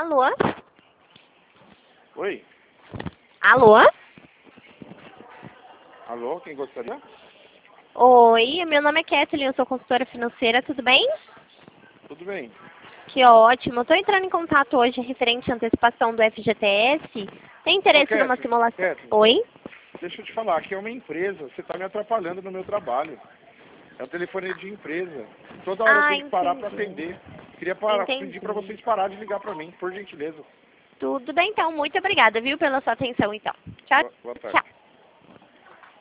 Alô? Oi? Alô? Alô, quem gostaria? Oi, meu nome é Kathleen, eu sou consultora financeira, tudo bem? Tudo bem. Que ótimo. Estou entrando em contato hoje referente à antecipação do FGTS. Tem interesse numa simulação? Kathleen, Oi? deixa eu te falar, aqui é uma empresa, você está me atrapalhando no meu trabalho. É um telefone de empresa. Toda hora eu tenho que parar para Entendi. atender. Queria pedir para Entendi. vocês pararem de ligar para mim, por gentileza. Tudo bem, então. Muito obrigada, viu, pela sua atenção, então. Tchau, Boa tarde. tchau.